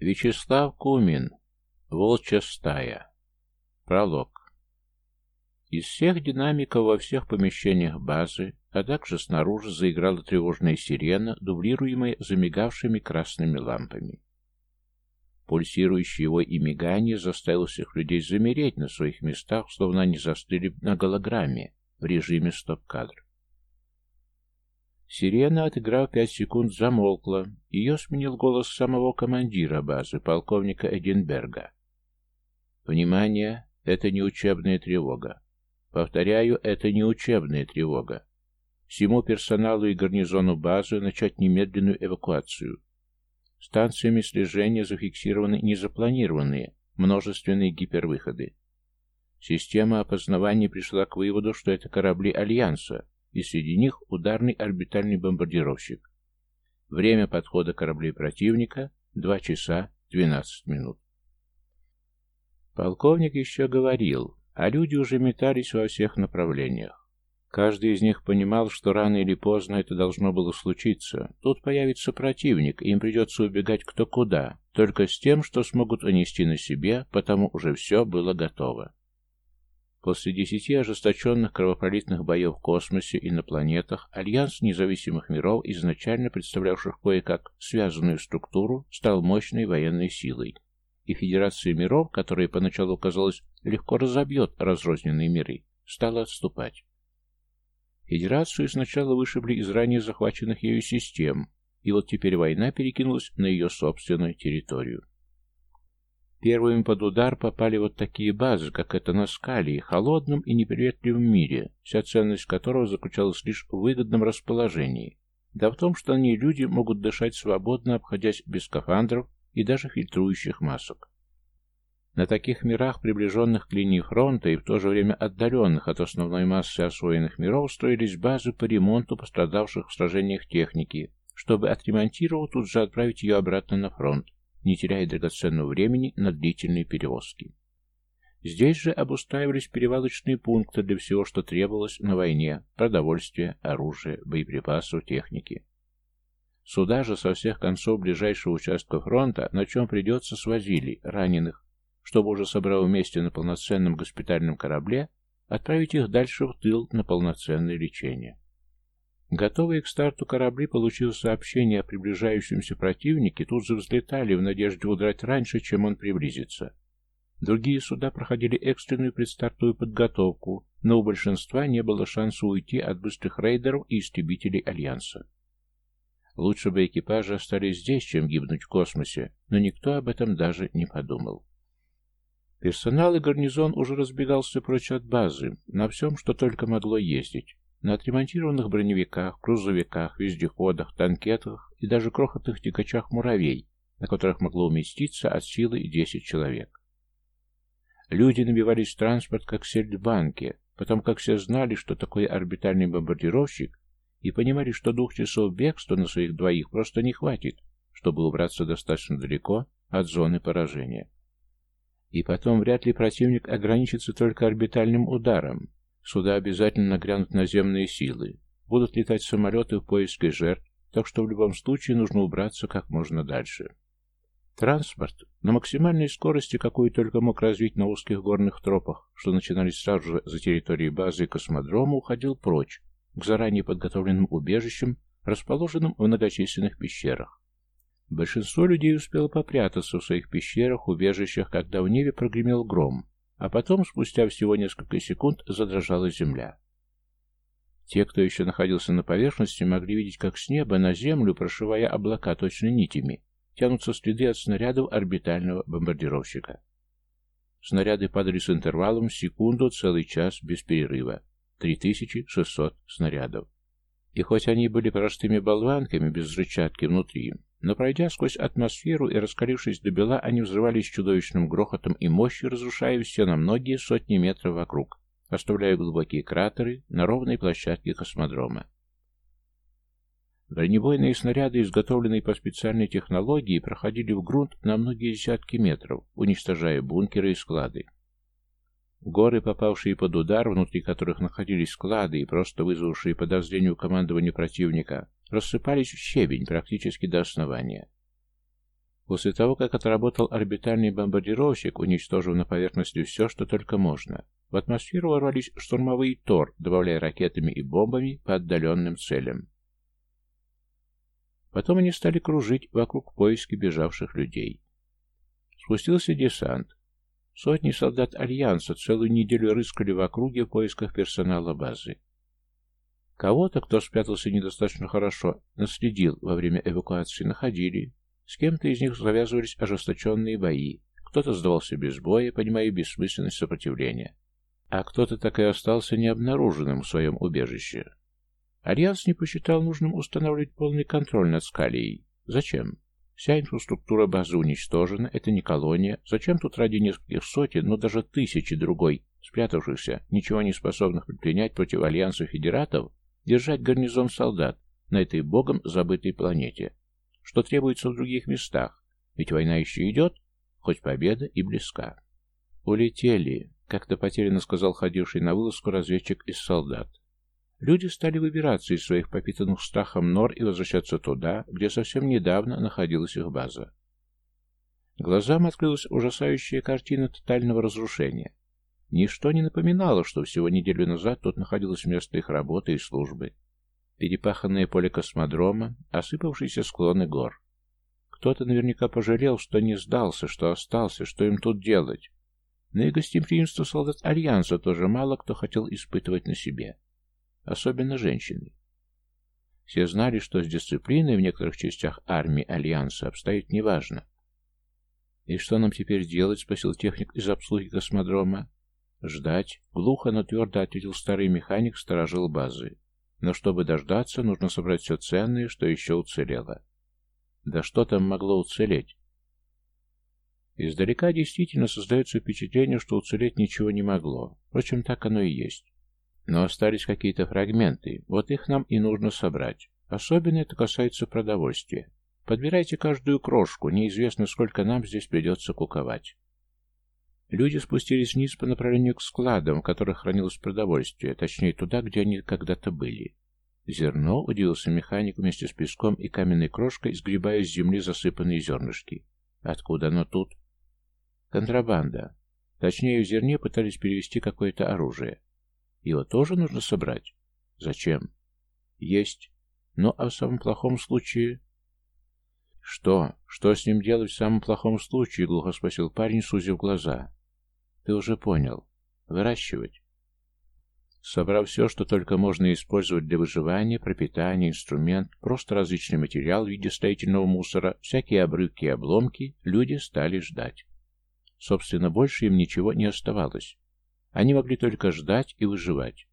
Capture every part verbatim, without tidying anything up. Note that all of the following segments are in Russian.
Вячеслав Кумин. Волчья стая. Пролог. Из всех динамиков во всех помещениях базы, а также снаружи заиграла тревожная сирена, дублируемая замигавшими красными лампами. Пульсирующее его и мигание заставило всех людей замереть на своих местах, словно они застыли на голограмме в режиме стоп-кадр. Сирена, отыграв пять секунд, замолкла. Ее сменил голос самого командира базы, полковника Эдинберга. «Внимание! Это не учебная тревога. Повторяю, это не учебная тревога. Всему персоналу и гарнизону базы начать немедленную эвакуацию. Станциями слежения зафиксированы незапланированные, множественные гипервыходы. Система опознавания пришла к выводу, что это корабли Альянса, и среди них ударный орбитальный бомбардировщик. Время подхода кораблей противника — два часа двенадцать минут. Полковник еще говорил, а люди уже метались во всех направлениях. Каждый из них понимал, что рано или поздно это должно было случиться. Тут появится противник, и им придется убегать кто куда, только с тем, что смогут унести на себе, потому уже все было готово. После десяти ожесточенных кровопролитных боев в космосе и на планетах, Альянс независимых миров, изначально представлявших кое-как связанную структуру, стал мощной военной силой. И Федерация миров, которая поначалу, казалось, легко разобьет разрозненные миры, стала отступать. Федерацию сначала вышибли из ранее захваченных ею систем, и вот теперь война перекинулась на ее собственную территорию. Первыми под удар попали вот такие базы, как эта на Скалии, холодном и неприветливом мире, вся ценность которого заключалась лишь в выгодном расположении, да в том, что на ней люди могут дышать свободно, обходясь без скафандров и даже фильтрующих масок. На таких мирах, приближенных к линии фронта и в то же время отдаленных от основной массы освоенных миров, строились базы по ремонту пострадавших в сражениях техники, чтобы, отремонтировав, тут же отправить ее обратно на фронт, не теряя драгоценного времени на длительные перевозки. Здесь же обустраивались перевалочные пункты для всего, что требовалось на войне: продовольствие, оружие, боеприпасов, техники. Сюда же со всех концов ближайшего участка фронта, на чем придется, свозили раненых, чтобы уже собрав вместе на полноценном госпитальном корабле, отправить их дальше в тыл на полноценное лечение. Готовые к старту корабли, получив сообщение о приближающемся противнике, тут же взлетали в надежде удрать раньше, чем он приблизится. Другие суда проходили экстренную предстартовую подготовку, но у большинства не было шанса уйти от быстрых рейдеров и истребителей Альянса. Лучше бы экипажи остались здесь, чем гибнуть в космосе, но никто об этом даже не подумал. Персонал и гарнизон уже разбегался прочь от базы, на всем, что только могло ездить. На отремонтированных броневиках, грузовиках, вездеходах, танкетах и даже крохотных тягачах «Муравей», на которых могло уместиться от силы десять человек. Люди набивались в транспорт, как сельдь в банке, потому как все знали, что такое орбитальный бомбардировщик, и понимали, что двух часов бегства на своих двоих просто не хватит, чтобы убраться достаточно далеко от зоны поражения. И потом вряд ли противник ограничится только орбитальным ударом. Сюда обязательно нагрянут наземные силы, будут летать самолеты в поиске жертв, так что в любом случае нужно убраться как можно дальше. Транспорт на максимальной скорости, какую только мог развить на узких горных тропах, что начинались сразу же за территорией базы и космодрома, уходил прочь, к заранее подготовленным убежищам, расположенным в многочисленных пещерах. Большинство людей успело попрятаться в своих пещерах, убежищах, когда в небе прогремел гром, а потом, спустя всего несколько секунд, задрожала земля. Те, кто еще находился на поверхности, могли видеть, как с неба на землю, прошивая облака точно нитями, тянутся следы от снарядов орбитального бомбардировщика. Снаряды падали с интервалом в секунду целый час без перерыва. три тысячи шестьсот снарядов. И хоть они были простыми болванками без взрывчатки внутри, но пройдя сквозь атмосферу и раскалившись до бела, они взрывались чудовищным грохотом и мощью, разрушая все на многие сотни метров вокруг, оставляя глубокие кратеры на ровной площадке космодрома. Бронебойные снаряды, изготовленные по специальной технологии, проходили в грунт на многие десятки метров, уничтожая бункеры и склады. Горы, попавшие под удар, внутри которых находились склады и просто вызвавшие подозрение у командования противника, рассыпались в щебень практически до основания. После того, как отработал орбитальный бомбардировщик, уничтожив на поверхности все, что только можно, в атмосферу ворвались штурмовые ТОР, добавляя ракетами и бомбами по отдаленным целям. Потом они стали кружить вокруг поиски бежавших людей. Спустился десант. Сотни солдат Альянса целую неделю рыскали в округе в поисках персонала базы. Кого-то, кто спрятался недостаточно хорошо, наследил во время эвакуации, находили. С кем-то из них завязывались ожесточенные бои. Кто-то сдавался без боя, понимая бессмысленность сопротивления. А кто-то так и остался необнаруженным в своем убежище. Альянс не посчитал нужным устанавливать полный контроль над Скалией. Зачем? Вся инфраструктура базы уничтожена, это не колония. Зачем тут ради нескольких сотен, но даже тысячи другой, спрятавшихся, ничего не способных предпринять против Альянса Федератов, держать гарнизон солдат на этой богом забытой планете? Что требуется в других местах? Ведь война еще идет, хоть победа и близка. «Улетели», — как-то потерянно сказал ходивший на вылазку разведчик из солдат. Люди стали выбираться из своих попитанных страхом нор и возвращаться туда, где совсем недавно находилась их база. Глазам открылась ужасающая картина тотального разрушения. Ничто не напоминало, что всего неделю назад тут находилось место их работы и службы. Перепаханное поле космодрома, осыпавшиеся склоны гор. Кто-то наверняка пожалел, что не сдался, что остался, что им тут делать. Но и гостеприимство солдат Альянса тоже мало кто хотел испытывать на себе. Особенно женщины. Все знали, что с дисциплиной в некоторых частях армии Альянса обстоит неважно. «И что нам теперь делать?» — спросил техник из обслуги космодрома. «Ждать», — глухо, но твердо ответил старый механик, сторожил базы. «Но чтобы дождаться, нужно собрать все ценное, что еще уцелело». «Да что там могло уцелеть?» Издалека действительно создается впечатление, что уцелеть ничего не могло. Впрочем, так оно и есть. Но остались какие-то фрагменты, вот их нам и нужно собрать. Особенно это касается продовольствия. Подбирайте каждую крошку, неизвестно, сколько нам здесь придется куковать. Люди спустились вниз по направлению к складам, в которых хранилось продовольствие, точнее туда, где они когда-то были. Зерно, удивился механик, вместе с песком и каменной крошкой, сгребая с земли засыпанные зернышки. Откуда оно тут? Контрабанда. Точнее, в зерне пытались перевезти какое-то оружие. Его тоже нужно собрать? Зачем? Есть. Ну, а в самом плохом случае... Что? Что с ним делать в самом плохом случае? Глухо спросил парень, сузив глаза. Ты уже понял. Выращивать. Собрав все, что только можно использовать для выживания, пропитания, инструмент, просто различный материал в виде строительного мусора, всякие обрывки и обломки, люди стали ждать. Собственно, больше им ничего не оставалось. Они могли только ждать и выживать.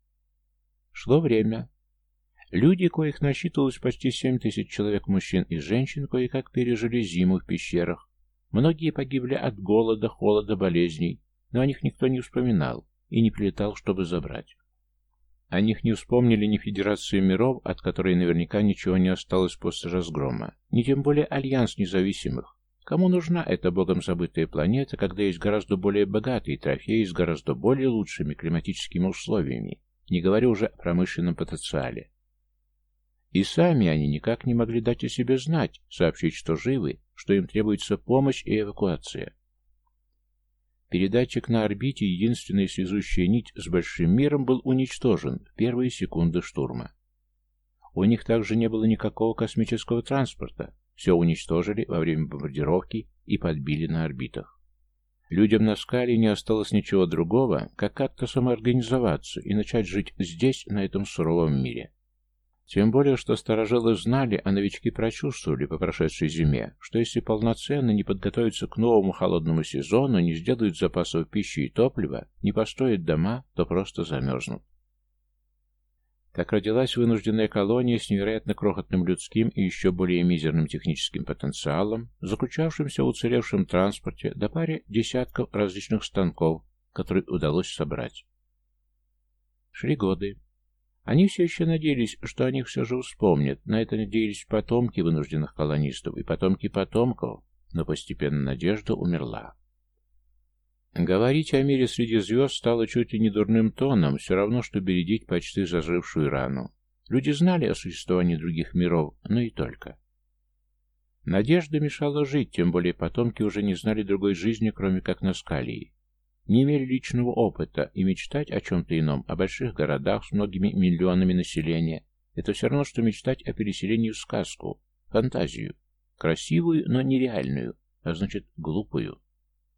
Шло время. Люди, коих насчитывалось почти семь тысяч человек, мужчин и женщин, кое-как пережили зиму в пещерах. Многие погибли от голода, холода, болезней, но о них никто не вспоминал и не прилетал, чтобы забрать. О них не вспомнили ни Федерации миров, от которой наверняка ничего не осталось после разгрома, ни тем более Альянс независимых. Кому нужна эта богом забытая планета, когда есть гораздо более богатые трофеи с гораздо более лучшими климатическими условиями, не говоря уже о промышленном потенциале? И сами они никак не могли дать о себе знать, сообщить, что живы, что им требуется помощь и эвакуация. Передатчик на орбите, единственная связующая нить с большим миром, был уничтожен в первые секунды штурма. У них также не было никакого космического транспорта. Все уничтожили во время бомбардировки и подбили на орбитах. Людям на Скале не осталось ничего другого, как как-то самоорганизоваться и начать жить здесь, на этом суровом мире. Тем более, что старожилы знали, а новички прочувствовали по прошедшей зиме, что если полноценно не подготовиться к новому холодному сезону, не сделают запасов пищи и топлива, не построят дома, то просто замерзнут. Так родилась вынужденная колония с невероятно крохотным людским и еще более мизерным техническим потенциалом, заключавшимся в уцелевшем транспорте до паре десятков различных станков, которые удалось собрать. Шли годы. Они все еще надеялись, что о них все же вспомнят, на это надеялись потомки вынужденных колонистов и потомки потомков, но постепенно надежда умерла. Говорить о мире среди звезд стало чуть ли не дурным тоном, все равно, что бередить почти зажившую рану. Люди знали о существовании других миров, но и только. Надежда мешала жить, тем более потомки уже не знали другой жизни, кроме как на Скалии. Не имели личного опыта, и мечтать о чем-то ином, о больших городах с многими миллионами населения, это все равно, что мечтать о переселении в сказку, фантазию, красивую, но нереальную, а значит, глупую.